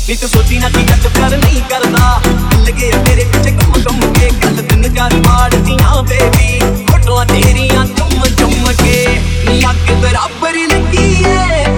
ਨੀ ਤੂੰ ਸੋਚੀ ਨਾ ਕਿ ਜੱਟ ਪਿਆਰ ਨਹੀਂ ਕਰਦਾ, ਲੱਗੇ ਆ ਤੇਰੇ ਪਿੱਛੇ ਘੁੰਮ ਕੇ ਗੱਲ ਤਿੰਨ ਚਾਰ ਪਾੜਦੀਆਂ ਬੇਬੀ, ਫੋਟੋਆਂ ਤੇਰੀਆਂ ਚੁੰਮ ਚੁੰਮ ਕੇ ਨੀ ਅੱਗ ਬਰਾਬਰ ਲੱਗੀ ਏ।